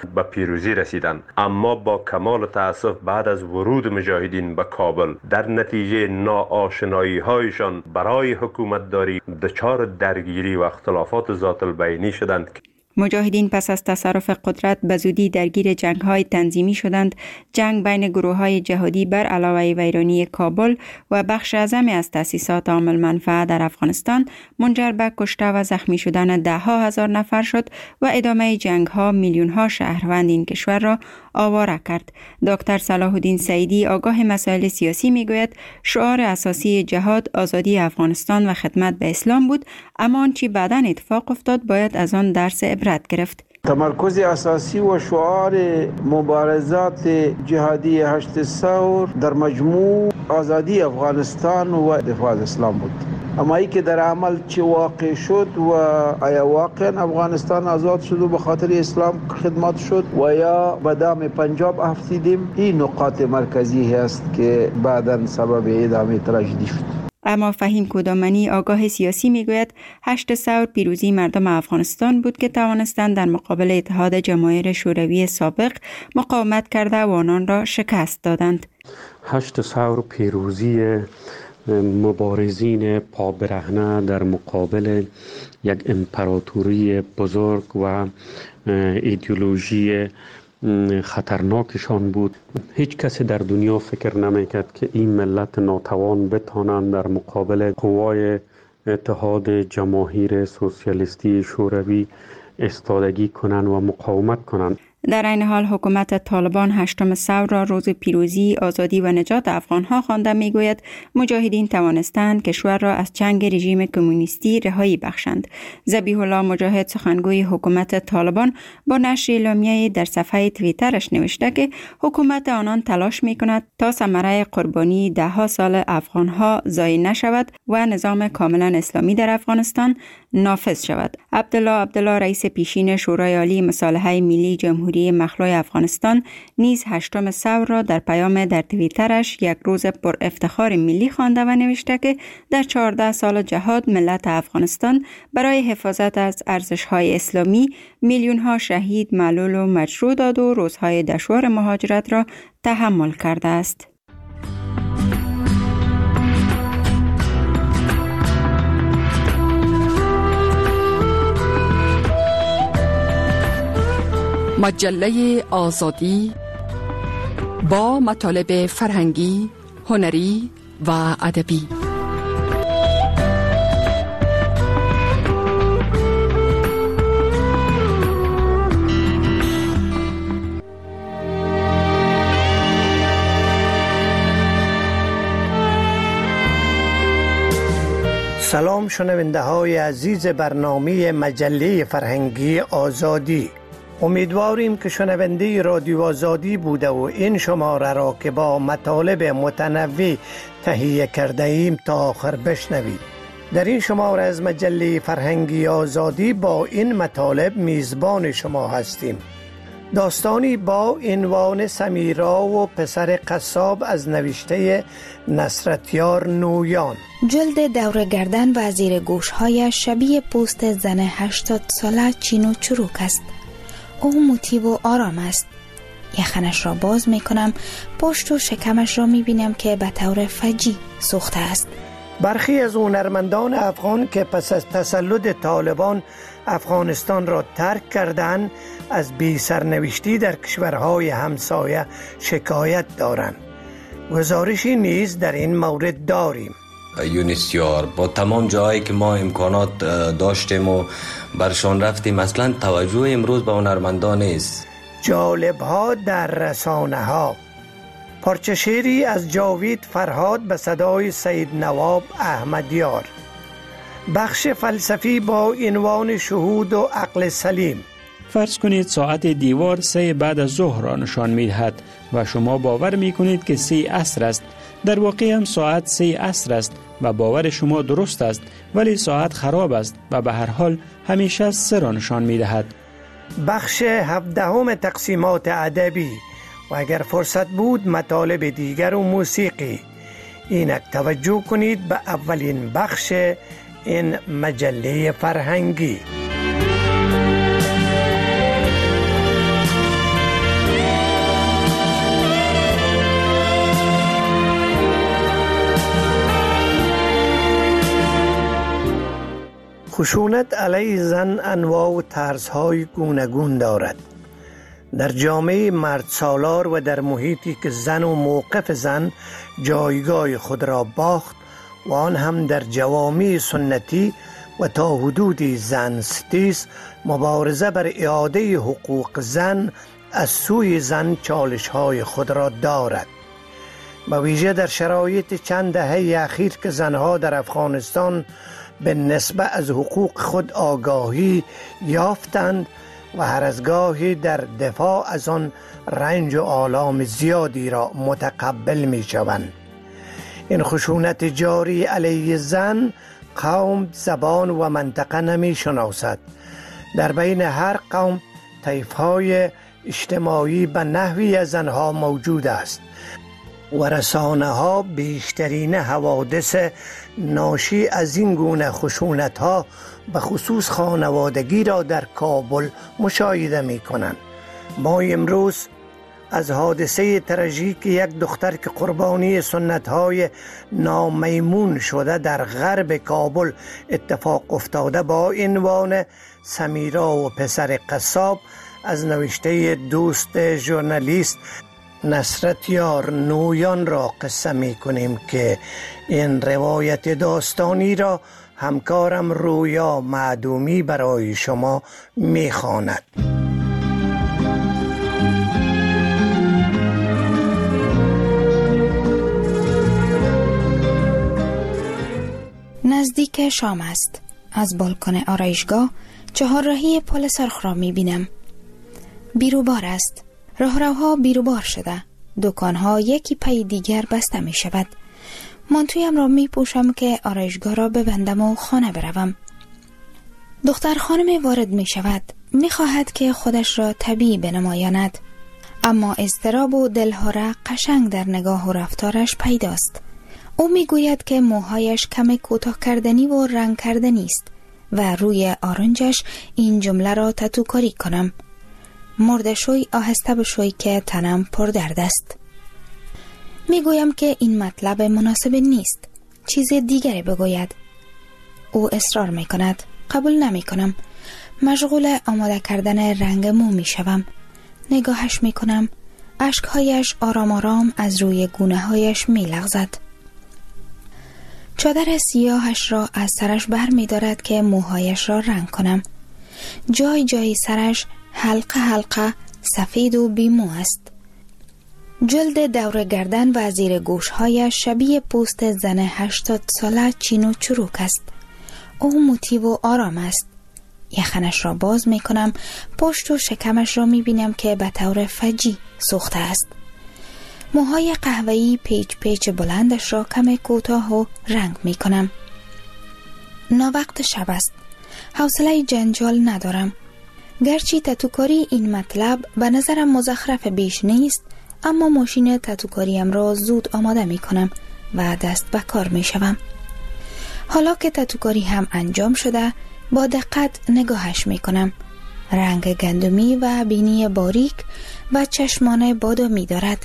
به پیروزی رسیدند. اما با کمال تأسف بعد از ورود مجاهدین به کابل در نتیجه ناآشنایی هایشان برای حکومت داری دچار درگیری و اختلافات ذات البینی شدند. مجاهدین پس از تصرف قدرت به زودی درگیر جنگ‌های تنظیمی شدند. جنگ بین گروه‌های جهادی بر علاوه ویرانی کابل و بخش اعظمی از تأسیسات عامل منفعه در افغانستان منجر به کشته و زخمی شدن ده‌ها هزار نفر شد و ادامه جنگ‌ها میلیون‌ها شهروند این کشور را آواره کرد. دکتر صلاح الدین سعیدی آگاه مسائل سیاسی میگوید شعار اساسی جهاد آزادی افغانستان و خدمت به اسلام بود، اما آنچه بعداً اتفاق افتاد باید از آن درس عبرت گرفت. تمرکز اساسی و شعار مبارزات جهادی 8 ثور در مجموع آزادی افغانستان و دفاع از اسلام بود. اما ای که در عمل چه واقع شد و آیا واقعا افغانستان آزاد شد و به خاطر اسلام خدمت شد و یا به دام پنجاب افتیدیم، این نقاط مرکزی هست که بعداً سبب ادامه تراژدی شد. اما فهیم کودامنی آگاه سیاسی میگوید 8 ثور پیروزی مردم افغانستان بود که توانستند در مقابل اتحاد جماهیر شوروی سابق مقاومت کرده و آنان را شکست دادند. 8 ثور پیروزی مبارزین پابرهنه در مقابل یک امپراتوری بزرگ و ایدئولوژی خطرناکشان بود. هیچ کسی در دنیا فکر نمیکرد که این ملت ناتوان بتوانند در مقابل قوای اتحاد جماهیر سوسیالیستی شوروی ایستادگی کنند و مقاومت کنند. در این حال حکومت طالبان 8 ثور را روز پیروزی، آزادی و نجات افغانها خوانده میگوید مجاهدین توانستند کشور را از چنگ رژیم کمونیستی رهایی بخشند. ذبیح الله مجاهد سخنگوی حکومت طالبان با نشر اعلامیه‌ای در صفحه توییترش نوشته که حکومت آنان تلاش میکند تا ثمره قربانی ده‌ها سال افغانها ضایع نشود و نظام کاملا اسلامی در افغانستان نافذ شود. عبدالله رئیس پیشین شورای عالی مصالحه ملی جمهوری مخلوع افغانستان نیز 8 ثور را در پیام در توییترش یک روز پر افتخار ملی خوانده و نوشته که در 14 سال جهاد ملت افغانستان برای حفاظت از ارزش‌های اسلامی میلیون‌ها شهید، معلول و مجروح داد و روزهای دشوار مهاجرت را تحمل کرده است. مجله آزادی با مطالب فرهنگی، هنری و ادبی. سلام شنونده های عزیز برنامه مجله فرهنگی آزادی. امیدواریم که شنونده رادیو آزادی بوده و این شماره را که با مطالب متنوع تهیه کرده ایم تا آخر بشنوید. در این شماره از مجله فرهنگی آزادی با این مطالب میزبان شما هستیم. داستانی با عنوان سمیرا و پسر قصاب از نوشته نصرتیار نویان. جلد دور گردن و زیر گوش‌هایش شبیه پوست زن 80 ساله چین و چروک است. او موتیو و آرام است. یخنش را باز می کنم، پشت و شکمش را می بینم که به طور فجی سوخته است. برخی از هنرمندان افغان که پس از تسلط طالبان افغانستان را ترک کردند از بی سرنوشتی در کشورهای همسایه شکایت دارند. گزارشی نیز در این مورد داریم. یونیسیار با تمام جایی که ما امکانات داشتیم و برشان رفتیم، اصلا توجه امروز به هنرمندان نیست. جالب ها در رسانه ها. پارچه شعری از جاوید فرهاد به صدای سید نواب احمدیار. بخش فلسفی با عنوان شهود و عقل سلیم. فرض کنید ساعت دیوار 3 بعد از ظهر را نشان می‌دهد و شما باور می‌کنید که 3 عصر است. در واقع هم ساعت 3 عصر است و باور شما درست است، ولی ساعت خراب است و به هر حال همیشه 3 را نشان می‌دهد. بخش 17 تقسیمات ادبی و اگر فرصت بود مطالب دیگر و موسیقی. اینک توجه کنید به اولین بخش این مجله فرهنگی. خشونت علیه زن انواع و طرزهای گوناگون دارد. در جامعه مرد سالار و در محیطی که زن و موقف زن جایگاه خود را باخت و آن هم در جوامع سنتی و تا حدودی زن ستیز، مبارزه بر اعاده حقوق زن از سوی زن چالش‌های خود را دارد. به ویژه در شرایط چند دهه اخیر که زنها در افغانستان به نسبت از حقوق خود آگاهی یافتند و هر از گاهی در دفاع از آن رنج و آلام زیادی را متقبل می شوند. این خشونت جاری علیه زن قوم، زبان و منطقه نمی شناسد. در بین هر قوم طیف‌های اجتماعی به نحوی از زنها موجود است و رسانه ها بیشترین حوادث ناشی از این گونه خشونت ها به خصوص خانوادگی را در کابل مشاهده می کنند. ما امروز از حادثه تراژیک یک دختر که قربانی سنت های نامیمون شده در غرب کابل اتفاق افتاده با عنوان سمیرا و پسر قصاب از نوشته دوست ژورنالیست نصرت یار نویان را قصه می کنیم که این روایت داستانی را همکارم رویا معدومی برای شما می خواند. نزدیک شام است. از بالکن آرایشگاه چهارراهی پل سرخ را می بینم. بیروبار است. راهروها بیروبار شده. دکانها یکی پی دیگر بسته می شود. مانتویم را می پوشم که آرایشگاه را ببندم و خانه بروم. دختر خانم وارد می شود. می خواهد که خودش را طبیعی بنمایاند. اما اضطراب و دلهره قشنگ در نگاه و رفتارش پیداست. او می گوید که موهایش کم کوتاه کردنی و رنگ کردنی است و روی آرنجش این جمله را تتوکاری کنم: مرده شوی آهسته بشوی که تنم پر درد است. می گویم که این مطلب مناسب نیست، چیز دیگری بگوید. او اصرار می کند. قبول نمی کنم. مشغول آماده کردن رنگ مو می شوم. نگاهش می کنم. اشکهایش آرام آرام از روی گونه هایش می لغزد. چادر سیاهش را از سرش بر می دارد که موهایش را رنگ کنم. جای جای سرش حلقه حلقه سفید و بیمو است. جلد دور گردن و زیر گوشهایش شبیه پوست زن 80 ساله چین و چروک است. او موتیو و آرام است. یخنش را باز می کنم. پشت و شکمش را می بینم که به طور فجی سوخته است. موهای قهوه‌ای پیچ پیچ بلندش را کم کوتاه و رنگ می کنم. ناوقت شب است. حوصله جنجال ندارم. گرچه تتوکاری این مطلب به نظرم مزخرف بیش نیست، اما ماشین تتوکاریم را زود آماده می کنم و دست به کار می شوم. حالا که تتوکاری هم انجام شده، با دقت نگاهش می کنم. رنگ گندمی و بینی باریک و چشمان بادامی دارد.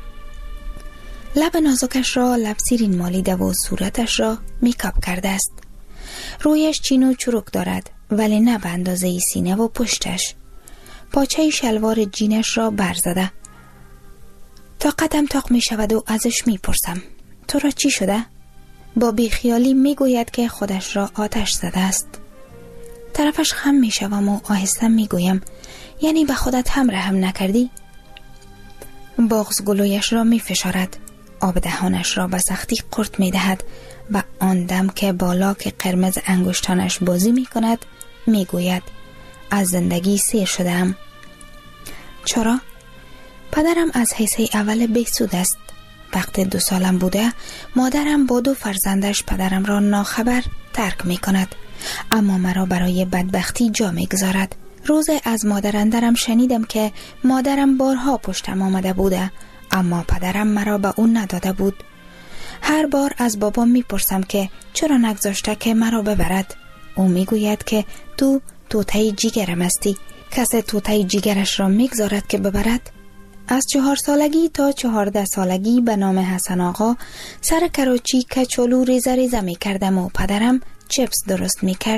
لب نازکش را لبسیرین مالیده و صورتش را میکاپ کرده است. رویش چین و چروک دارد، ولی نه به اندازه سینه و پشتش. پاچه شلوار جینش را برزده. تا قدم تاق می شود و ازش می پرسم: تو را چی شده؟ با بیخیالی می گوید که خودش را آتش زده است. طرفش خم می شوم و آهسته می گویم: یعنی به خودت هم رحم نکردی؟ بغض گلویش را می فشارد. آب دهانش را به سختی قورت می دهد و آن دم که با لاک قرمز انگشتانش بازی می کند می گوید: از زندگی سیر شدم. چرا؟ پدرم از حیث اول بیسود است. وقت 2 سالم بوده مادرم با 2 فرزندش پدرم را ناخبر ترک می کند، اما مرا برای بدبختی جا می گذارد. روز از مادر اندرم شنیدم که مادرم بارها پشتم آمده بوده، اما پدرم مرا به اون نداده بود. هر بار از بابام میپرسم که چرا نگذاشته که مرا ببرد. او میگوید که تو توته جیگرم هستی. کسی توته جیگرش را میگذارد که ببرد؟ از 4 سالگی تا 14 سالگی به نام حسن آقا سر کراچی کچالو ریزه ریزه میکردم و پدرم چپس درست میکرد.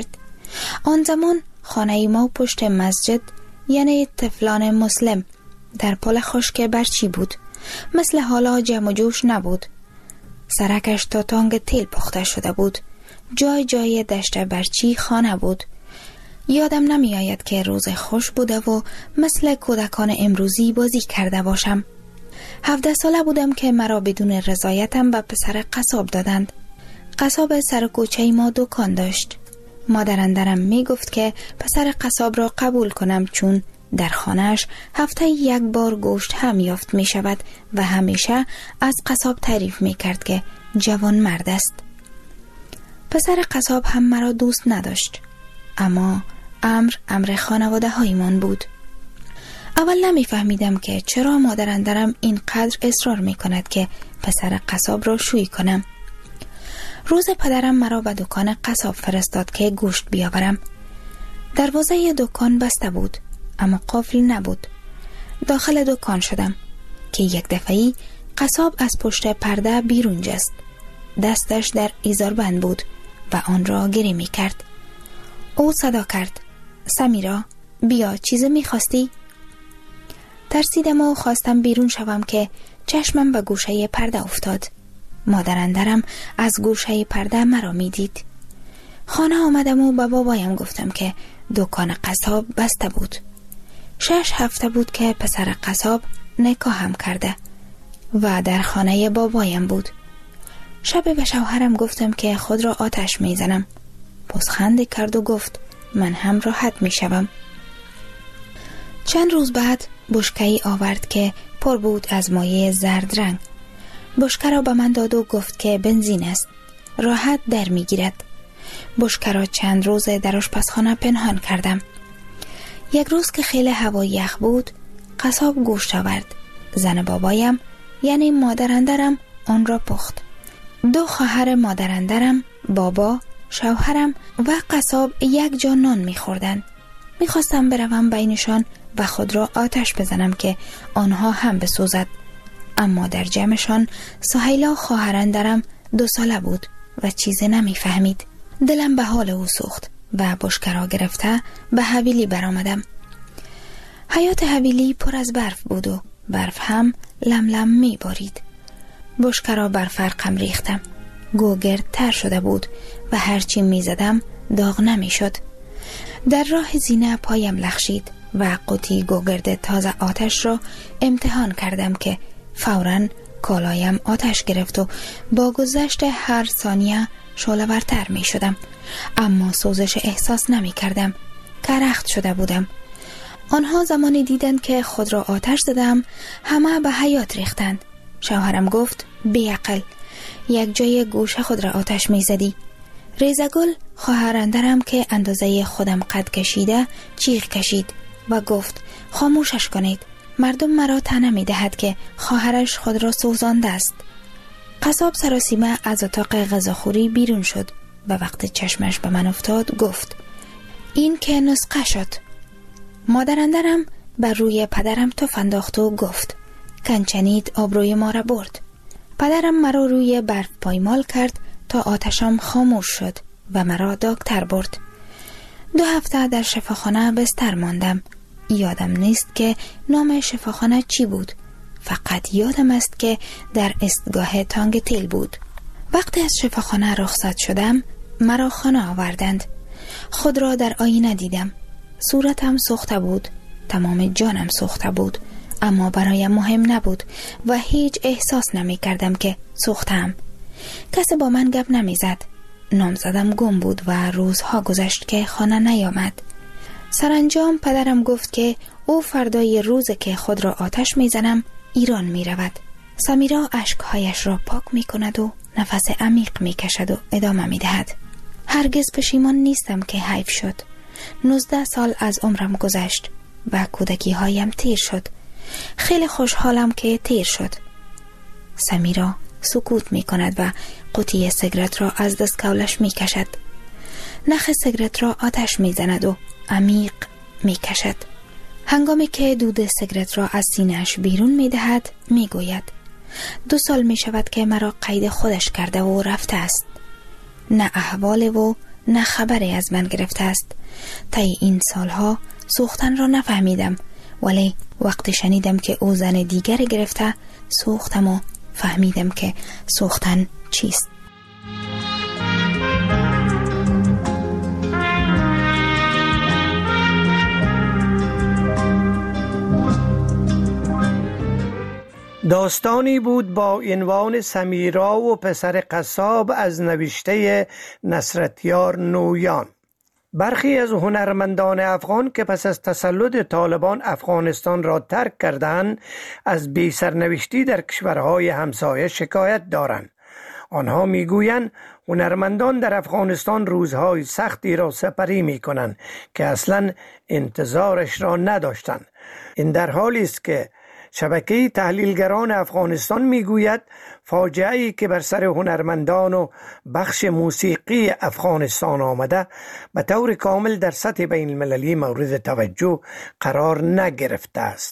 آن زمان خانه ما پشت مسجد یعنی طفلان مسلم در پل خشک برچی بود. مثل حالا جمع و جوش نبود. سرکش تا تانگ تیل پخته شده بود. جای جای دشت برچی خانه بود. یادم نمی آید که روز خوش بوده و مثل کودکان امروزی بازی کرده باشم. 17 ساله بودم که مرا بدون رضایتم به پسر قصاب دادند. قصاب سر کوچه ما دکان داشت. مادر می گفت که پسر قصاب را قبول کنم چون در خانهش هفته یک بار گوشت هم یافت می شود و همیشه از قصاب تعریف می کرد که جوان مرد است. پسر قصاب هم مرا دوست نداشت، اما امر خانواده هایمان بود. اول نمی فهمیدم که چرا مادر اینقدر اصرار می کند که پسر قصاب را شویی کنم. روز پدرم مرا به دکان قصاب فرستاد که گوشت بیاورم. دروازه دکان بسته بود، اما قفل نبود. داخل دکان شدم که یک دفعی قصاب از پشت پرده بیرون جست. دستش در ایزاربند بود و آن را گری می کرد. او صدا کرد: سمیرا، بیا، چیزی می خواستی؟ ترسیدم و خواستم بیرون شوم که چشمم به گوشه پرده افتاد. مادر از گوشه پرده مرا می دید. خانه آمدم و به بابایم گفتم که دکان قصاب بسته بود. 6 هفته بود که پسر قصاب نکاحم کرده و در خانه بابایم بود. شب به شوهرم گفتم که خود را آتش می زنم. پوزخندی کرد و گفت من هم راحت می شوم. چند روز بعد بشکه‌ای آورد که پر بود از مایع زرد رنگ. بشکه را به من داد و گفت که بنزین است، راحت در می گیرد. بشکه را چند روز در آشپزخانه پنهان کردم. یک روز که خیلی هوا یخ بود، قصاب گوشت آورد. زن بابایم یعنی مادر آن را پخت. 2 خواهر مادر بابا، شوهرم و قصاب یک جا نان می خوردن. می خواستم بروم بینشان و خود را آتش بزنم که آنها هم بسوزد. اما در جمعشان سهیلا خواهرندرم 2 ساله بود و چیزی نمی فهمید. دلم به حال او سوخت و بشکه را گرفته به حویلی برآمدم. حیات حویلی پر از برف بود و برف هم لم می بارید. بشکه را بر فرقم ریختم. گوگرد تر شده بود و هرچی می زدم داغ نمی شد. در راه زینه پایم لغزید و قوطی گوگرد تازه آتش را امتحان کردم که فوراً کالایم آتش گرفت و با گذشت هر ثانیه شعله‌ورتر می شدم، اما سوزش احساس نمی کردم که رخت شده بودم. آنها زمانی دیدند که خود را آتش زدم همه به حیات ریختند. شوهرم گفت بیعقل، یک جای گوشه خود را آتش می زدی. ریزگل خواهرندرم که اندازه خودم قد کشیده جیغ کشید و گفت خاموشش کنید، مردم مرا طعنه می دهد که خواهرش خود را سوزانده است. قصاب سراسیمه از اتاق غذاخوری بیرون شد و وقتی چشمش به من افتاد گفت این که نسخه شد. مادرندرم بر روی پدرم تف انداخت و گفت کنچنید آبروی ما را برد. پدرم مرا روی برف پایمال کرد تا آتشم خاموش شد و مرا دکتر برد. 2 هفته در شفاخانه بستر ماندم. یادم نیست که نام شفاخانه چی بود، فقط یادم است که در استگاه تانگ تیل بود. وقتی از شفاخانه رخصت شدم مرا خانه آوردند. خود را در آینه دیدم. صورتم سوخته بود، تمام جانم سوخته بود، اما برایم مهم نبود و هیچ احساس نمی کردم که سوختم. کسی با من گپ نمی زد. نامزدم گم بود و روزها گذشت که خانه نیامد. سرانجام پدرم گفت که او فردای روز که خود را آتش می زنم ایران می رود. سمیرا اشکهایش را پاک می کند و نفس عمیق می کشد و ادامه می دهد. هرگز پشیمان نیستم که حیف شد. 19 سال از عمرم گذشت و کودکی هایم تیر شد. خیلی خوشحالم که تیر شد. سمیرا سکوت می کند و قوطی سیگرت را از دستکولش می کشد. نخ سیگرت را آتش می زند و عمیق می کشد. هنگامی که دود سیگرت را از سینه‌اش بیرون می دهد می گوید 2 سال می شود که مرا قید خودش کرده و رفته است. نه احوال و نه خبری از من گرفته است. طی این سالها سوختن را نفهمیدم، ولی وقتی شنیدم که او زن دیگری گرفته سوختم و فهمیدم که سوختن چیست. داستانی بود با عنوان سمیرا و پسر قصاب از نوشته نصرتیار نویان. برخی از هنرمندان افغان که پس از تسلط طالبان افغانستان را ترک کردند از بی سرنوشتی در کشورهای همسایه شکایت دارند. آنها میگویند هنرمندان در افغانستان روزهای سختی را سپری میکنند که اصلا انتظارش را نداشتند. این در حالی است که شبکه تحلیلگران افغانستان میگوید فاجعه‌ای که بر سر هنرمندان و بخش موسیقی افغانستان آمده به طور کامل در سطح بین المللی مورد توجه قرار نگرفته است.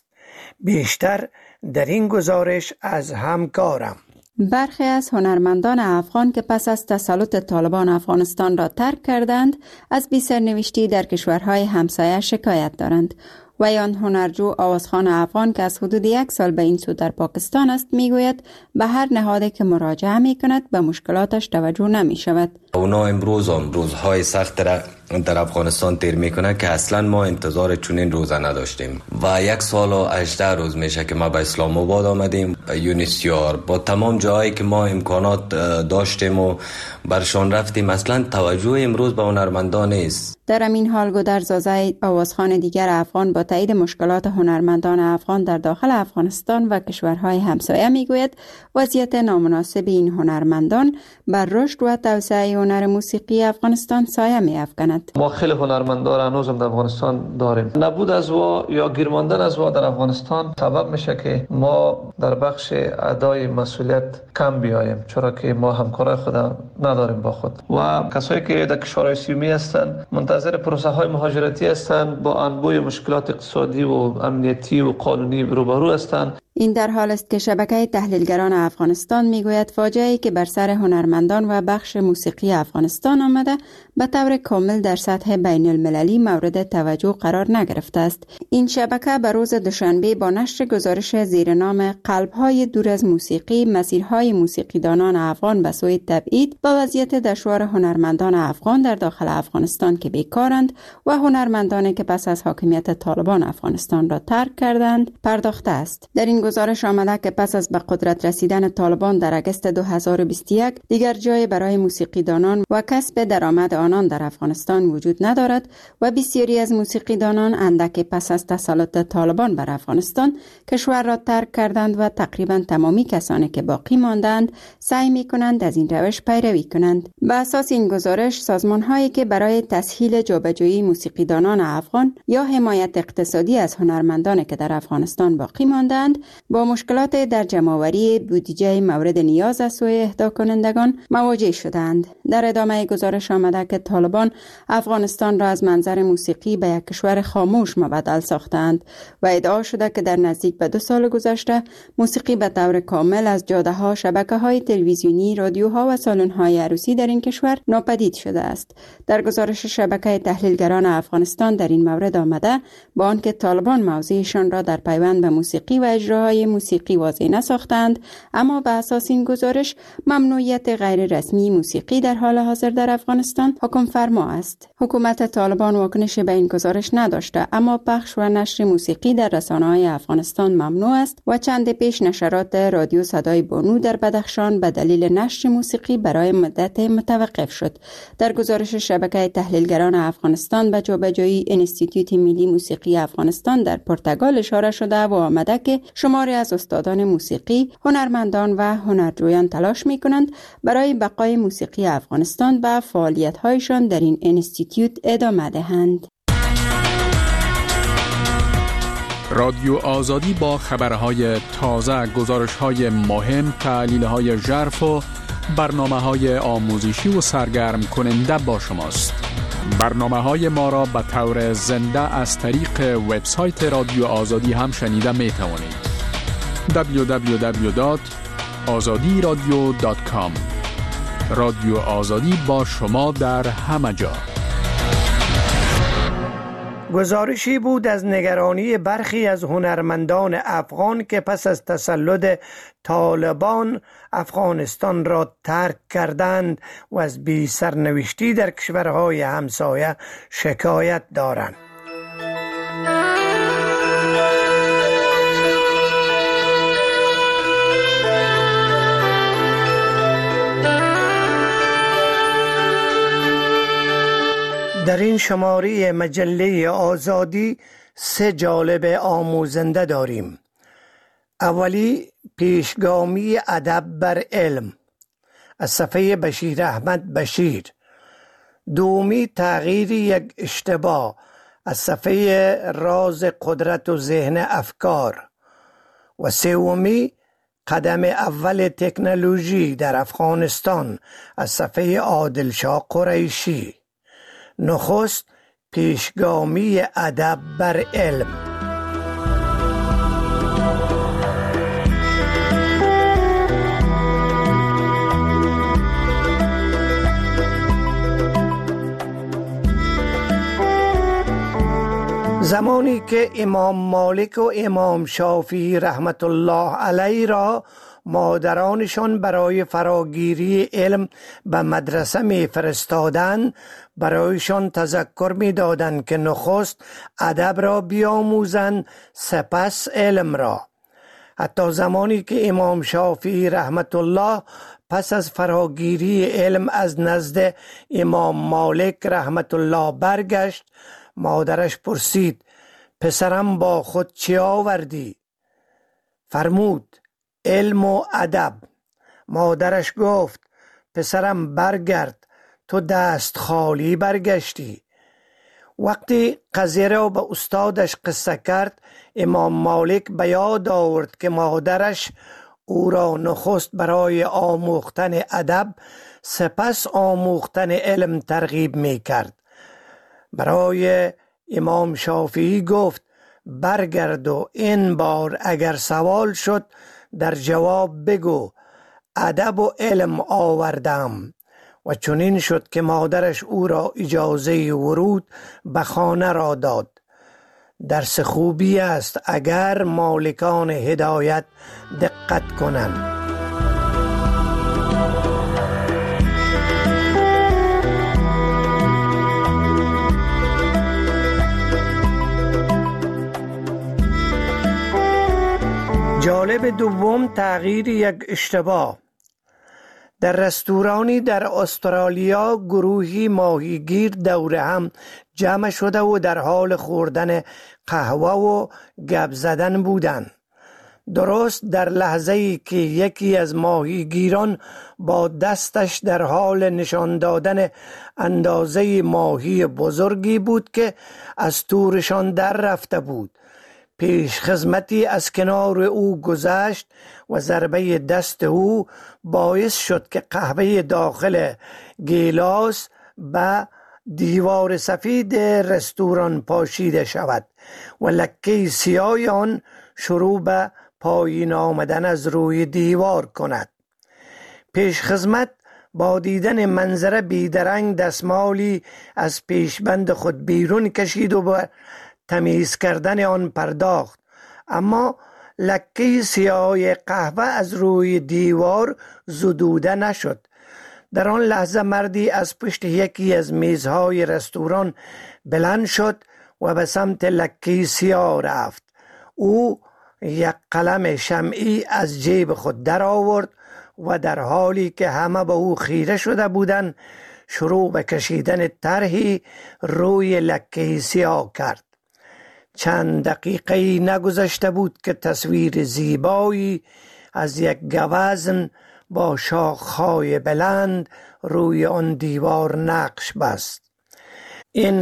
بیشتر در این گزارش از همکارم. برخی از هنرمندان افغان که پس از تسلط طالبان افغانستان را ترک کردند از بی‌سرنوشتی در کشورهای همسایه شکایت دارند. ویان هنرجو آوازخوان افغان که از حدود 1 سال به این سو در پاکستان است میگوید به هر نهادی که مراجعه می کند به مشکلاتش توجه نمی شود. اونا امروز هم روزهای سخت در افغانستان تیر میکنه که اصلا ما انتظار چنین روزه نداشتیم و 1 سال و 18 روز میشه که ما به اسلام آباد آمدیم. یونیسیار با تمام جایی که ما امکانات داشتیم و برشان رفتیم، اصلا توجه امروز به هنرمندان نیست. در این حال گودرزازه آوازخوان دیگر افغان با تایید مشکلات هنرمندان افغان در داخل افغانستان و کشورهای همسایه میگوید وضعیت نامناسب این هنرمندان بر رشد و توسعه هنر موسیقی افغانستان سایه می‌افکند. ما خیلی هنرمندان هنوز هم در افغانستان داریم. نبود از وا یا گیر ماندن از وا در افغانستان سبب میشه که ما در بخش ادای مسئولیت کم بیاییم، چرا که ما همکارای خود نداریم با خود و کسایی که در کشورهای سیومی هستند منتظر پروسه های مهاجرتی هستند، با انبوه مشکلات اقتصادی و امنیتی و قانونی روبرو هستند. این در حال است که شبکه تحلیلگران افغانستان میگوید فاجعه‌ای که بر سر هنرمندان و بخش موسیقی افغانستان آمده به طور کامل در سطح بین المللی مورد توجه قرار نگرفته است. این شبکه به روز دوشنبه با نشر گزارش زیر نام قلب‌های دور از موسیقی مسیرهای موسیقیدانان افغان به سوی تبعید با وضعیت دشوار هنرمندان افغان در داخل افغانستان که بیکارند و هنرمندانی که پس از حاکمیت طالبان افغانستان را ترک کردند پرداخته است. در این گزارش آمده که پس از به قدرت رسیدن طالبان در اگست 2021 دیگر جای برای موسیقیدانان و کسب درآمد آنان در افغانستان وجود ندارد و بسیاری از موسیقیدانان اندک پس از تسلط طالبان بر افغانستان کشور را ترک کردند و تقریبا تمامی کسانی که باقی ماندند سعی می‌کنند از این روش پیروی کنند. به اساس این گزارش سازمان‌هایی که برای تسهیل جابجایی موسیقیدانان افغان یا حمایت اقتصادی از هنرمندانی که در افغانستان باقی ماندند با مشکلات در جمع‌آوری بودجه مورد نیاز از سوی اهدا کنندگان مواجه شدند. در ادامه گزارش آمده که طالبان افغانستان را از منظر موسیقی به یک کشور خاموش مبدل ساختند و ادعا شده که در نزدیک به 2 سال گذشته موسیقی به طور کامل از جاده‌ها، شبکه‌های تلویزیونی، رادیوها و سالن‌های عروسی در این کشور ناپدید شده است. در گزارش شبکه تحلیلگران افغانستان در این مورد آمده با آنکه طالبان موضعشان را در پیوند به موسیقی و اجراهای موسیقی واضح نساختند، اما به اساس این گزارش ممنوعیت غیر رسمی موسیقی در حال حاضر در افغانستان حکم فرما است. حکومت طالبان واکنشی به این گزارش نداشته، اما پخش و نشر موسیقی در رسانه‌های افغانستان ممنوع است و چند پیش نشرات رادیو صدای بانو در بدخشان به دلیل نشر موسیقی برای مدت متوقف شد. در گزارش شبکه تحلیلگران افغانستان به جابجایی انستیتوت ملی موسیقی افغانستان در پرتغال اشاره شده و آمده که شماری از استادان موسیقی، هنرمندان و هنرجویان تلاش می‌کنند برای بقای موسیقی افغانستان و فعالیت‌هایشان در این انستیتوت ادامه دهند. رادیو آزادی با خبرهای تازه، گزارش‌های مهم، تحلیل‌های ژرف و برنامه‌های آموزشی و سرگرم کننده با شماست. برنامه‌های ما را به طور زنده از طریق وبسایت رادیو آزادی هم شنیده می‌توانید. www.azadiradio.com رادیو آزادی با شما در همه جا. گزارشی بود از نگرانی برخی از هنرمندان افغان که پس از تسلط طالبان افغانستان را ترک کردند و از بی سرنوشتی در کشورهای همسایه شکایت دارند. در این شماره مجله آزادی 3 جالب آموزنده داریم. اولی پیشگامی ادب بر علم از صفحه بشیر احمد بشیر. دومی تغییر یک اشتباه از صفحه راز قدرت و ذهن افکار. و سومی قدم اول تکنولوژی در افغانستان از صفحه عادلشاه قریشی. نخست پیشگامی ادب بر علم. زمانی که امام مالک و امام شافعی رحمت الله علیه را مادرانشان برای فراگیری علم به مدرسه می فرستادند، برایشان تذکر می دادند که نخست ادب را بیاموزند سپس علم را. حتی زمانی که امام شافعی رحمت الله پس از فراگیری علم از نزد امام مالک رحمت الله برگشت، مادرش پرسید: پسرم با خود چی آوردی؟ فرمود: علم و ادب. مادرش گفت: پسرم برگرد، تو دست خالی برگشتی. وقتی قضیه را به استادش قصه کرد، امام مالک به یاد آورد که مادرش او را نخست برای آموختن ادب سپس آموختن علم ترغیب می کرد. برای امام شافعی گفت: برگرد و این بار اگر سوال شد در جواب بگو ادب و علم آوردم. و چنین شد که مادرش او را اجازه ورود به خانه را داد. درس خوبی است اگر مالکان هدایت دقت کنند. جالب دوم تغییر یک اشتباه. در رستورانی در استرالیا گروهی ماهیگیر دور هم جمع شده و در حال خوردن قهوه و گپ زدن بودند. درست در لحظه‌ای که یکی از ماهیگیران با دستش در حال نشان دادن اندازه ماهی بزرگی بود که از تورشان در رفته بود، پیش خدمتی از کنار او گذشت و ضربه دست او باعث شد که قهوه داخل گیلاس به دیوار سفید رستوران پاشیده شود و لکه سیاه آن شروع به پایین آمدن از روی دیوار کند. پیش خدمت با دیدن منظره بیدرنگ دستمالی از پیشبند خود بیرون کشید و به تمیز کردن آن پرداخت، اما لکه سیاه قهوه از روی دیوار زدوده نشد. در آن لحظه مردی از پشت یکی از میزهای رستوران بلند شد و به سمت لکه سیاه رفت. او یک قلم شمعی از جیب خود در آورد و در حالی که همه به او خیره شده بودند شروع به کشیدن طرحی روی لکه سیاه کرد. چند دقیقه نگذشته بود که تصویر زیبایی از یک گوزن با شاخهای بلند روی آن دیوار نقش بست. این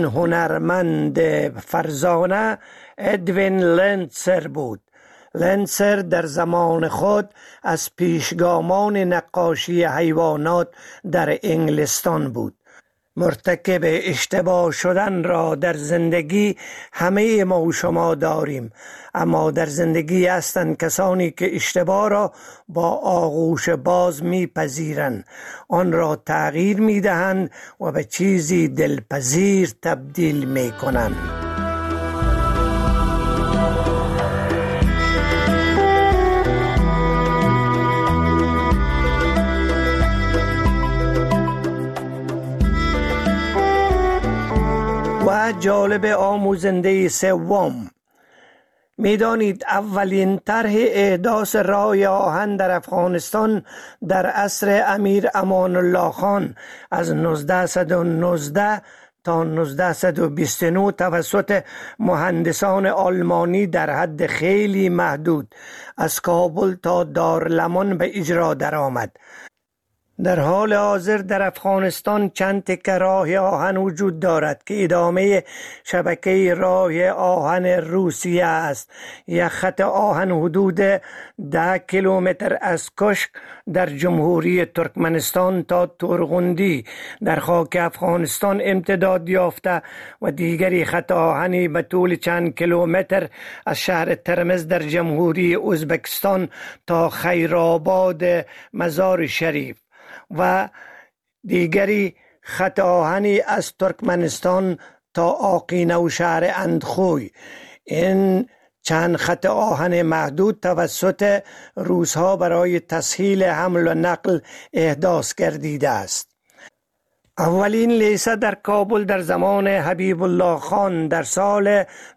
هنرمند فرزانه ادوین لنسر بود. لنسر در زمان خود از پیشگامان نقاشی حیوانات در انگلستان بود. مرتکب اشتباه شدن را در زندگی همه ما و شما داریم، اما در زندگی هستند کسانی که اشتباه را با آغوش باز میپذیرند، آن را تغییر میدهند و به چیزی دلپذیر تبدیل میکنند. و جالب آموزنده سوم، میدانید اولین طرح احداث راه آهن در افغانستان در عصر امیر امان الله خان از 1919 تا 1929 توسط مهندسان آلمانی در حد خیلی محدود از کابل تا دارالمان به اجرا درآمد. در حال حاضر در افغانستان چند تکه راه آهن وجود دارد که ادامه شبکه راه آهن روسیه است. یک خط آهن حدود 10 کیلومتر از کشک در جمهوری ترکمنستان تا تورغوندی در خاک افغانستان امتداد یافته و دیگری خط آهنی به طول چند کیلومتر از شهر ترمز در جمهوری ازبکستان تا خیرآباد مزار شریف و دیگری خط آهنی از ترکمنستان تا آقینه و شهر اندخوی. این چند خط آهن محدود توسط روس‌ها برای تسهیل حمل و نقل احداث گردیده است. اولین لیسه در کابل در زمان حبیب الله خان در سال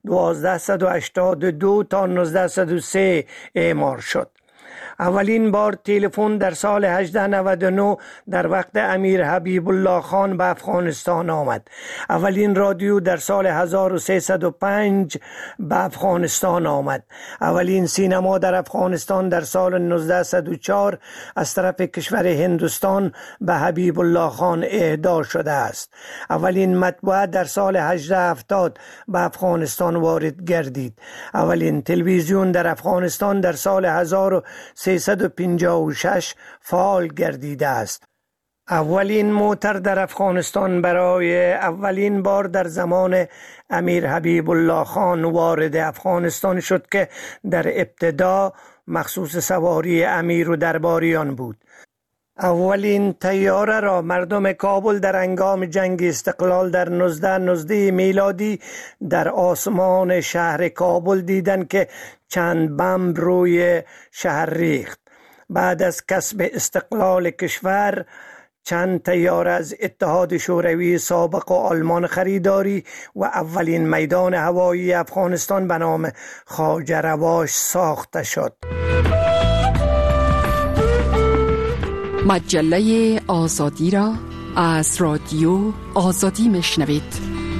1282 تا 1903 اعمار شد. اولین بار تلفن در سال 1899 در وقت امیر حبیب الله خان به افغانستان آمد. اولین رادیو در سال 1305 به افغانستان آمد. اولین سینما در افغانستان در سال 1904 از طرف کشور هندوستان به حبیب الله خان اهدا شده است. اولین مطبوعه در سال 1870 به افغانستان وارد گردید. اولین تلویزیون در افغانستان در سال 1356 فعال گردیده است. اولین موتر در افغانستان برای اولین بار در زمان امیر حبیب الله خان وارد افغانستان شد که در ابتدا مخصوص سواری امیر و درباریان بود. اولین طیاره را مردم کابل در هنگام جنگ استقلال در 1919 میلادی در آسمان شهر کابل دیدند که چند بمب روی شهر ریخت. بعد از کسب استقلال کشور چند طیاره از اتحاد شوروی سابق و آلمان خریداری و اولین میدان هوایی افغانستان به نام خواجه رواش ساخته شد. مجله آزادی را از رادیو آزادی میشنوید.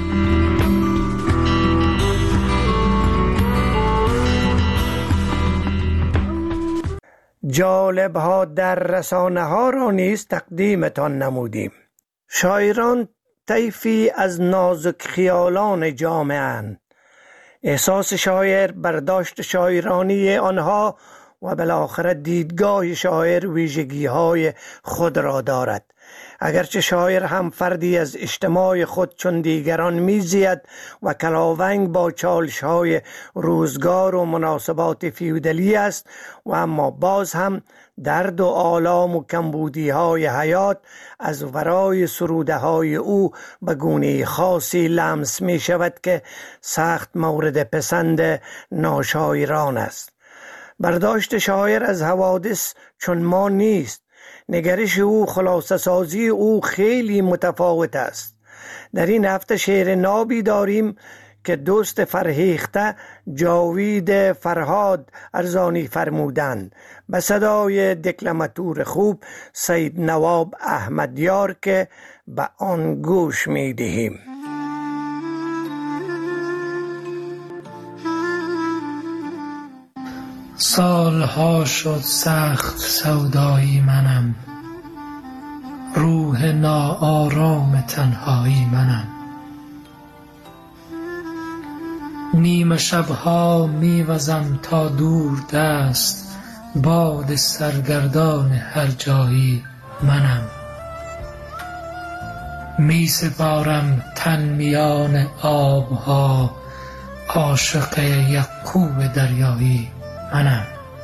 جالب ها در رسانه ها را نیز تقدیمتان نمودیم. شاعران طیفی از نازک خیالان جامعه اند. احساس شاعر، برداشت شاعرانی آنها و بالاخره دیدگاه شاعر ویژگی های خود را دارد. اگرچه شاعر هم فردی از اجتماع خود چون دیگران میزید و کلاونگ با چالش های روزگار و مناسبات فیودالی است و اما باز هم درد و آلام و کمبودی های حیات از ورای سروده های او به گونه خاصی لمس می شود که سخت مورد پسند ناشاعران است. برداشت شاعر از حوادث چون ما نیست. نگرش او، خلاصه سازی او خیلی متفاوت است. در این هفته شعر نابی داریم که دوست فرهیخته جاوید فرهاد ارزانی فرمودند به صدای دکلماتور خوب سید نواب احمدیار که به آن گوش می دهیم. سالها شد سخت سودایی منم، روح ناآرام تنهایی منم. نیمه شبها میوزم تا دور دست، باد سرگردان هر جایی منم. می سپارم تن میان آبها، عاشق یعقوب دریایی منم.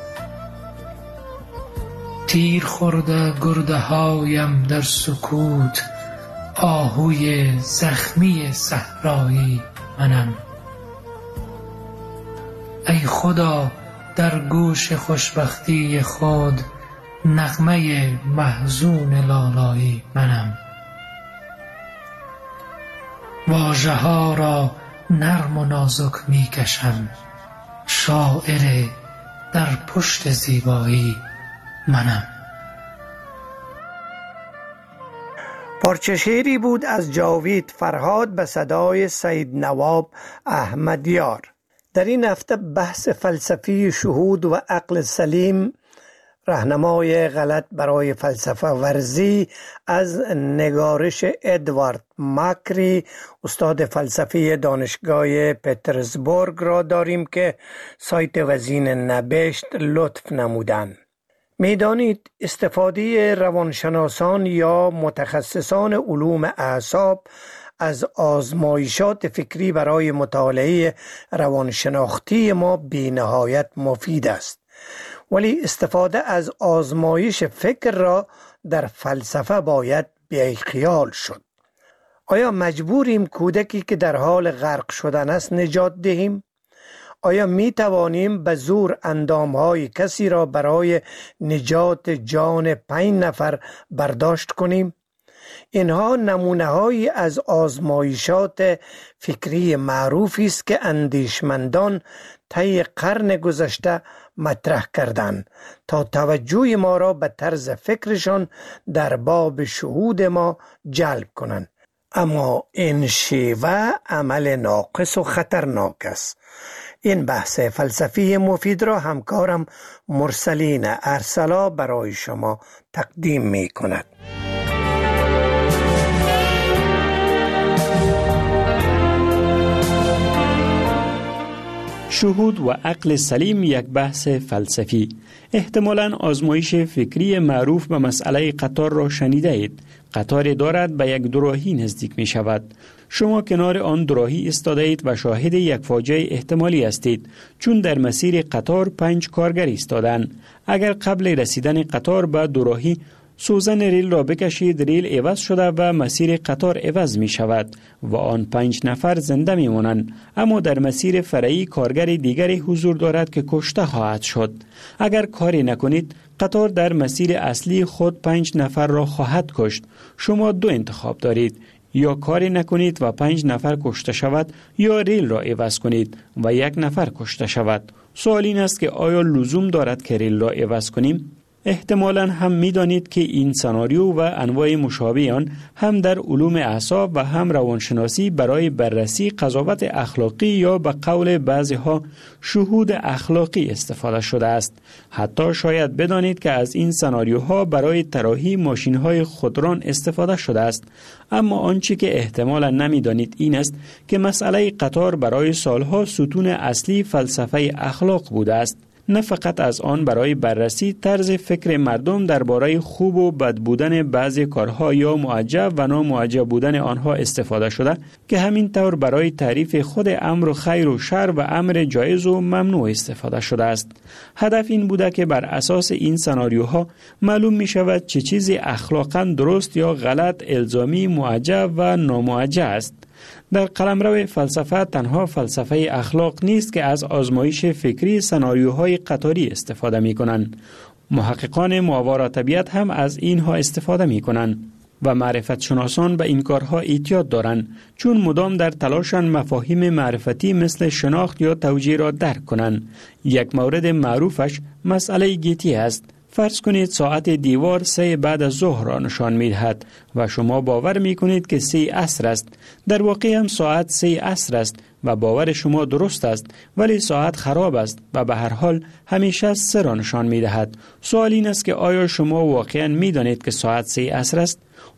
تیر خورده گرده هایم در سکوت، آهوی زخمی صحرایی منم. ای خدا در گوش خوشبختی خود، نغمه محزون لالایی منم. واژه ها را نرم و نازک می کشم، شاعر در پشت زیبایی منم. پارچه شعری بود از جاوید فرهاد به صدای سید نواب احمدیار. در این هفته بحث فلسفی شهود و عقل سلیم، راهنمای غلط برای فلسفه ورزی، از نگارش ادوارد ماکری، استاد فلسفی دانشگاه پترزبورگ را داریم که سایت وزین نبشت لطف نمودند. میدانید استفاده روانشناسان یا متخصصان علوم اعصاب از آزمایشات فکری برای مطالعه روانشناختی ما بی نهایت مفید است، ولی استفاده از آزمایش فکر را در فلسفه باید بی‌خیال شد. آیا مجبوریم کودکی که در حال غرق شدن است نجات دهیم؟ آیا می توانیم به زور اندامهای کسی را برای نجات جان 5 نفر برداشت کنیم؟ اینها نمونه‌هایی از آزمایشات فکری معروفی است که اندیشمندان طی قرن گذشته مطرح کردند تا توجه ما را به طرز فکرشان در باب شهود ما جلب کنند. اما این شیوه عمل ناقص و خطرناک است. این بحث فلسفی مفید را همکارم مرسلین ارسلا برای شما تقدیم می کند. شهود و عقل سلیم یک بحث فلسفی. احتمالاً آزمایش فکری معروف به مسئله قطار را شنیده اید. قطاری دارد به یک دوراهی نزدیک می شود. شما کنار آن دوراهی ایستاده اید و شاهد یک فاجعه احتمالی هستید، چون در مسیر قطار 5 کارگر ایستادند. اگر قبل رسیدن قطار به دوراهی سوزن ریل را بکشید، ریل عوض شده و مسیر قطار عوض می شود و آن 5 نفر زنده می مانند، اما در مسیر فرعی کارگر دیگری حضور دارد که کشته خواهد شد. اگر کاری نکنید قطار در مسیر اصلی خود 5 نفر را خواهد کشت. شما 2 انتخاب دارید، یا کاری نکنید و 5 نفر کشته شود، یا ریل را عوض کنید و 1 نفر کشته شود. سوال این است که آیا لزوم دارد که ریل را عوض کنیم؟ احتمالاً هم می دانید که این سناریو و انواع مشابه آن هم در علوم اعصاب و هم روانشناسی برای بررسی قضاوت اخلاقی یا به قول بعضی ها شهود اخلاقی استفاده شده است. حتی شاید بدانید که از این سناریوها برای طراحی ماشین‌های خودران استفاده شده است. اما آنچه که احتمالاً نمی دانید این است که مسئله قطار برای سالها ستون اصلی فلسفه اخلاق بوده است. نه فقط از آن برای بررسی طرز فکر مردم درباره خوب و بد بودن بعضی کارها یا معجب و نامعجب بودن آنها استفاده شده، که همین طور برای تعریف خود امر خیر و شر و امر جایز و ممنوع استفاده شده است. هدف این بوده که بر اساس این سناریوها معلوم می شود چه چیزی اخلاقاً درست یا غلط، الزامی، معجب و نامعجب است. در قلمرو فلسفه تنها فلسفه اخلاق نیست که از آزمایش فکری سناریوهای قطاری استفاده می کنند. محققان ماورا طبیعت هم از اینها استفاده می کنند و معرفت شناسان به این کارها اعتیاد دارند، چون مدام در تلاشن مفاهیم معرفتی مثل شناخت یا توجیه را درک کنند. یک مورد معروفش مسئله گیتی است. فرض کنید ساعت دیوار 3 بعد از ظهر را نشان می دهد و شما باور می کنید که 3 عصر است. در واقع هم ساعت 3 عصر است و باور شما درست است، ولی ساعت خراب است و به هر حال همیشه 3 را نشان می دهد. سوال این است که آیا شما واقعا می دانید که ساعت 3 عصر است؟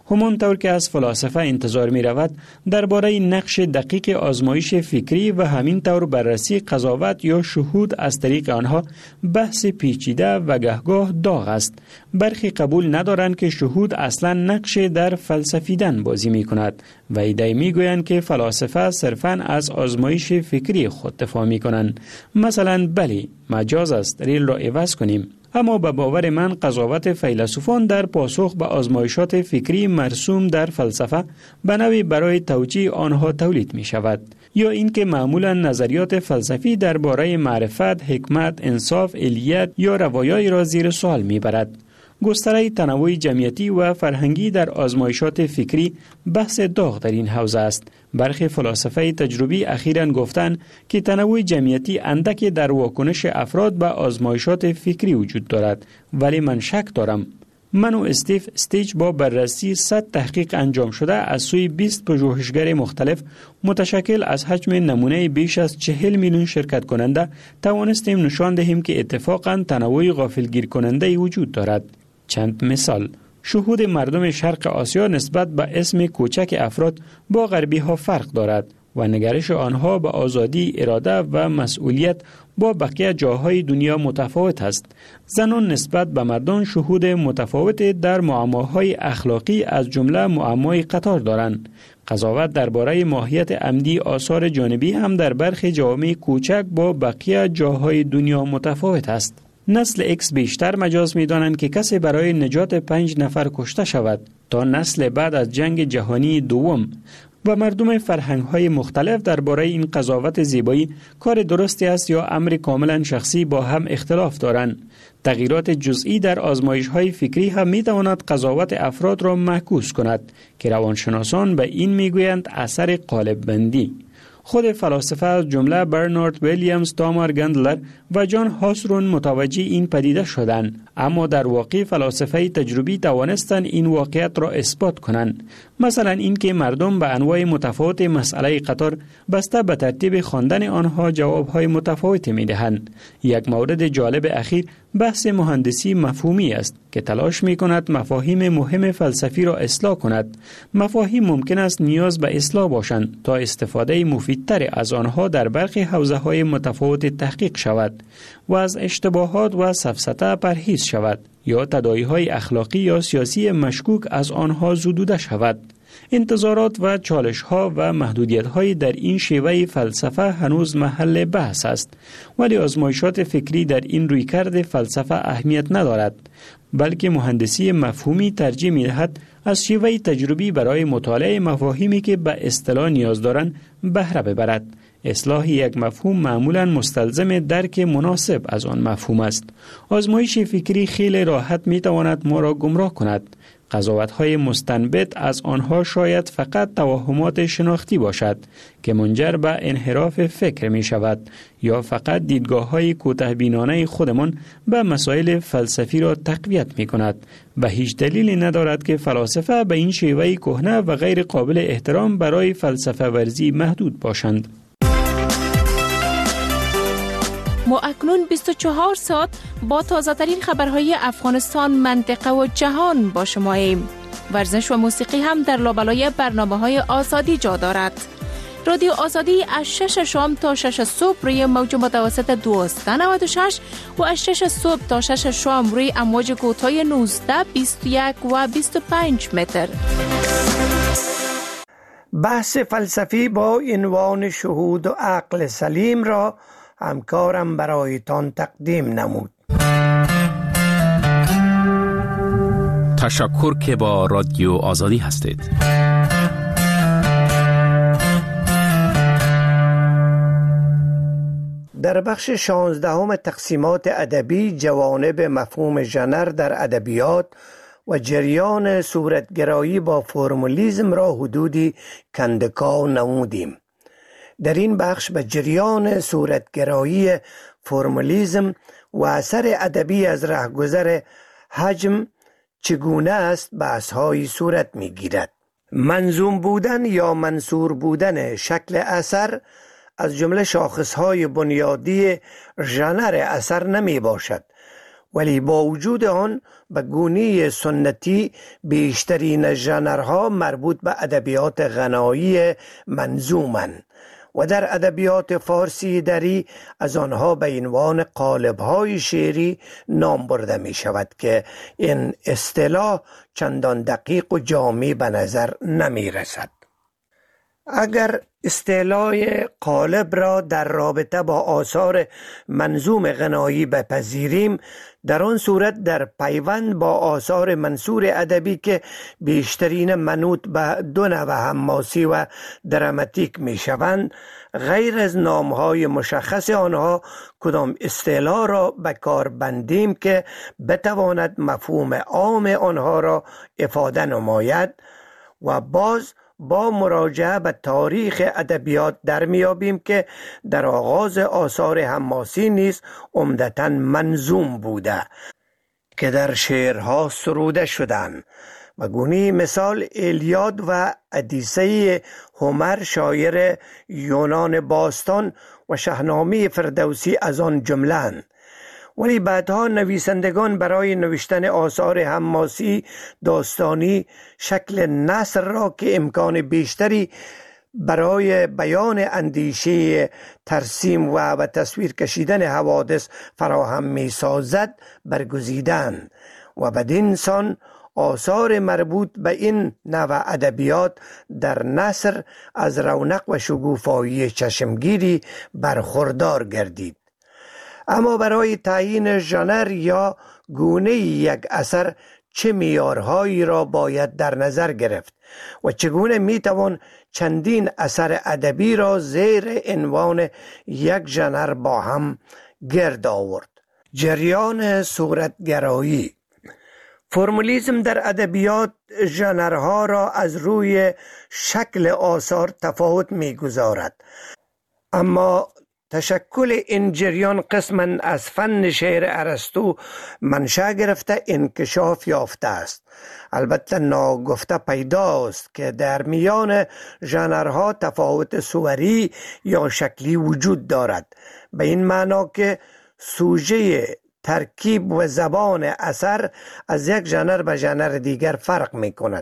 همانطور که از فلاسفه انتظار می رود درباره نقش دقیق آزمایش فکری و همین طور بررسی قضاوت یا شهود از طریق آنها بحث پیچیده و گهگاه داغ است. برخی قبول ندارند که شهود اصلا نقش در فلسفیدن بازی می کند و ایده می گویند که فلاسفه صرفاً از آزمایش فکری خود دفاع می کنند. مثلا بلی مجاز است ریل را عوض کنیم، اما به باور من قضاوت فیلسوفان در پاسخ به آزمایشات فکری مرسوم در فلسفه به نوعی برای توجیه آنها تولید می شود، یا اینکه معمولا نظریات فلسفی درباره معرفت، حکمت، انصاف، علیت یا روایایی را زیر سوال می برد. گستره تنوع جمعیتی و فرهنگی در آزمایشات فکری بحث داغ در این حوزه است. برخی فلاسفه تجربی اخیراً گفتند که تنوع جمعیتی اندک در واکنش افراد به آزمایشات فکری وجود دارد، ولی من شک دارم. من و استیف استیج با بررسی 100 تحقیق انجام شده از سوی 20 پژوهشگر مختلف متشکل از حجم نمونه بیش از 40 میلیون شرکت کننده توانستیم نشان دهیم که اتفاقاً تنوع غافلگیر کننده وجود دارد. چند مثال: شهود مردم شرق آسیا نسبت به اسم کوچک افراد با غربی ها فرق دارد و نگرش آنها به آزادی، اراده و مسئولیت با بقیه جاهای دنیا متفاوت است. زنان نسبت به مردان شهود متفاوت در معماهای اخلاقی از جمله معمای قطار دارند. قضاوت درباره ماهیت عمدی آثار جانبی هم در برخی جوامع کوچک با بقیه جاهای دنیا متفاوت است. نسل اکس بیشتر مجاز می دانند که کسی برای نجات 5 نفر کشته شود تا نسل بعد از جنگ جهانی دوم. و مردم فرهنگ‌های مختلف درباره این قضاوت زیبایی کار درستی است یا امر کاملا شخصی با هم اختلاف دارند. تغییرات جزئی در آزمایش‌های فکری هم می‌تواند قضاوت افراد را معکوس کند که روانشناسان به این می‌گویند اثر قالب بندی. خود فلاسفه از جمله برنارد ویلیامز، تامار گندلر و جان هاسرون متوجه این پدیده شدند، اما در واقع فلاسفه تجربی توانستند این واقعیت را اثبات کنند. مثلا اینکه مردم به انواع متفاوت مسئله قطار بسته به ترتیب خواندن آنها جوابهای متفاوتی می‌دهند. یک مورد جالب اخیر بحث مهندسی مفهومی است که تلاش می‌کند مفاهیم مهم فلسفی را اصلاح کند. مفاهیم ممکن است نیاز به اصلاح باشند تا استفاده مفیدتر از آنها در برخی حوزه‌های متفاوت تحقیق شود و از اشتباهات و سفسطه پرهیز شود یا تداعی‌های اخلاقی یا سیاسی مشکوک از آنها زدوده شود. انتظارات و چالش‌ها و محدودیت‌های در این شیوه فلسفه هنوز محل بحث است، ولی آزمایشات فکری در این رویکرد فلسفه اهمیت ندارد، بلکه مهندسی مفهومی ترجیح می‌دهد از شیوه تجربی برای مطالعه مفاهیمی که به اصطلاح نیاز دارند بهره ببرد. اصلاح یک مفهوم معمولاً مستلزم درک مناسب از آن مفهوم است. آزمایش فکری خیلی راحت می‌تواند ما را گمراه کند. قضاوت‌های مستنبط از آنها شاید فقط توهمات شناختی باشد که منجر به انحراف فکر می شود یا فقط دیدگاه‌های کوتاه‌بینانه خودمان به مسائل فلسفی را تقویت می کند. به هیچ دلیلی ندارد که فلاسفه به این شیوه کهنه و غیر قابل احترام برای فلسفه ورزی محدود باشند. ما اکنون 24 ساعت با تازه ترین خبرهای افغانستان، منطقه و جهان با شماییم. ورزش و موسیقی هم در لابلای برنامه‌های آزادی جا دارد. رادیو آزادی از 6 شام تا 6 صبح روی موج متوسط 1296 و از 6 صبح تا 6 شام روی امواج کوتاه 19، 21 و 25 متر. بحث فلسفی با عنوان شهود و عقل سلیم را همکارم برایتان تقدیم نمود. تشکر که با رادیو آزادی هستید. در بخش 16 تقسیمات ادبی جوانب مفهوم ژنر در ادبیات و جریان صورتگرایی با فرمولیسم را حدودی کندکاو نمودیم. در این بخش به جریان صورتگرایی، فرمولیسم و اثر ادبی از رهگذر حجم چگونه است بحث‌هایی صورت می‌گیرد. منظوم بودن یا منثور بودن شکل اثر از جمله شاخص‌های بنیادی ژنر اثر نمی باشد ولی با وجود آن به گونه سنتی بیشترین ژانرها مربوط به ادبیات غنایی منظومند و در ادبیات فارسی دری از آنها به عنوان قالب‌های شعری نام برده می شود که این اصطلاح چندان دقیق و جامع به نظر نمی رسد. اگر اصطلاح قالب را در رابطه با آثار منظوم غنایی بپذیریم، در آن صورت در پیوند با آثار منثور ادبی که بیشترین منوط به دو نوع حماسی و دراماتیک می شوند، غیر از نامهای مشخص آنها کدام اصطلاح را به کار بندیم که بتواند مفهوم عام آنها را افاده نماید و باز با مراجعه به تاریخ ادبیات در میابیم که در آغاز آثار حماسی نیز عمدتاً منظوم بوده که در شعرها سروده شدند. و گونه مثال ایلیاد و ادیسه هومر شاعر یونان باستان و شاهنامه فردوسی از آن جمله‌اند. ولی بعدها نویسندگان برای نوشتن آثار حماسی داستانی شکل نثر را که امکان بیشتری برای بیان اندیشه ترسیم و تصویر کشیدن حوادث فراهم می سازد برگزیدند و بدین سان آثار مربوط به این نوع ادبیات در نثر از رونق و شگوفایی چشمگیری برخوردار گردید. اما برای تعیین ژانر یا گونه یک اثر چه معیارهایی را باید در نظر گرفت و چگونه میتوان چندین اثر ادبی را زیر عنوان یک ژانر با هم گرد آورد؟ جریان صورتگرایی. فرمولیسم در ادبیات ژانرها را از روی شکل آثار تفاوت میگذارد، اما تشکل این جریان قسما از فن شعر ارسطو منشأ گرفته انکشاف یافته است. البته ناگفته پیداست که در میان ژانرها تفاوت صوری یا شکلی وجود دارد، به این معنا که سوژه، ترکیب و زبان اثر از یک ژانر به ژانر دیگر فرق می کند،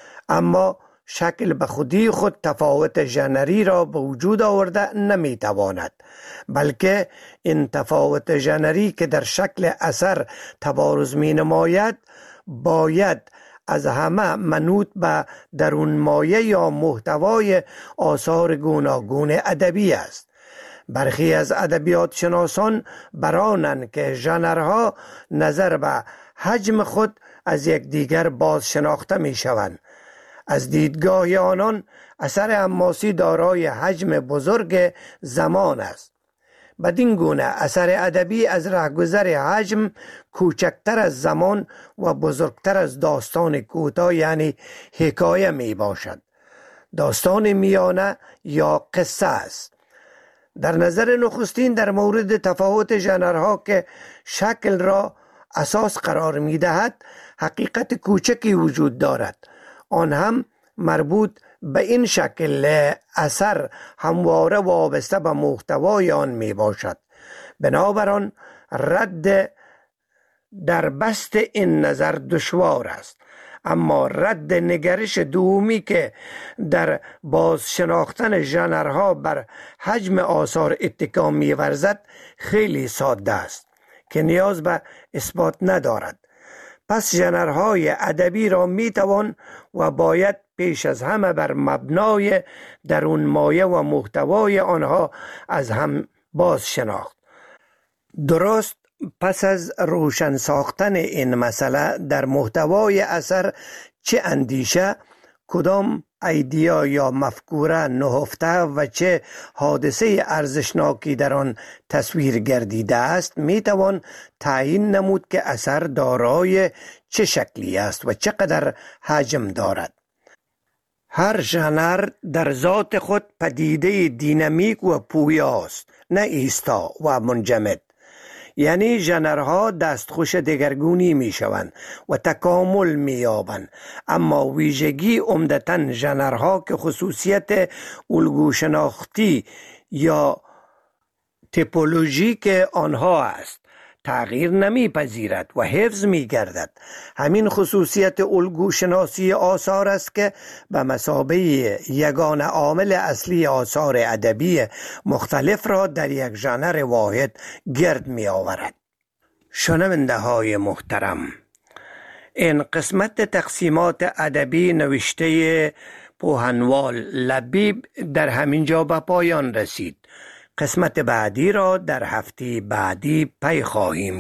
اما شکل به خودی خود تفاوت ژانری را به وجود آورده نمی تواند، بلکه این تفاوت ژانری که در شکل اثر تبارز می نماید باید از همه منوط به درون مایه یا محتوای آثار گوناگون ادبی است. برخی از ادبیات شناسان برانند که ژانرها نظر به حجم خود از یک دیگر باز شناخته می شوند. از دیدگاه آنان اثر حماسی دارای حجم بزرگ زمان است. بدین گونه اثر ادبی از رهگذر حجم کوچکتر از زمان و بزرگتر از داستان کوتاه یعنی حکایه می باشد. داستان میانه یا قصه است. در نظر نخستین در مورد تفاوت ژانرها که شکل را اساس قرار می دهد حقیقت کوچکی وجود دارد، آن هم مربوط به این شکل اثر همواره وابسته به محتوای آن می باشد. بنابراین رد در بست این نظر دشوار است، اما رد نگرش دومی که در باز شناختن ژانرها بر حجم آثار اتکا می ورزد خیلی ساده است که نیاز به اثبات ندارد. پس ژانرهای ادبی را می توان و باید پیش از همه بر مبنای درون مایه و محتوای آنها از هم باز شناخت. درست پس از روشن ساختن این مسئله در محتوای اثر چه اندیشه، کدام ایدیا یا مفکوره نهفته و چه حادثه ارزشناکی در آن تصویر گردیده است میتوان تعیین نمود که اثر دارای چه شکلی است و چقدر حجم دارد. هر ژانر در ذات خود پدیده دینامیک و پویاست، نه ایستا و منجمد. یعنی ژانرها دستخوش دگرگونی می شوند و تکامل می یابند، اما ویژگی عمدتاً ژانرها که خصوصیت الگو شناختی یا تیپولوژیک آنها است تغییر نمیپذیرد و حفظ می‌گردد. همین خصوصیت الگوشناسی آثار است که به مثابه یگان عامل اصلی آثار ادبی مختلف را در یک ژانر واحد گرد می‌آورد. شنونده های محترم، این قسمت تقسیمات ادبی نوشته پوهنوال لبیب در همین جا به پایان رسید. قسمت بعدی را در هفته بعدی پی خواهیم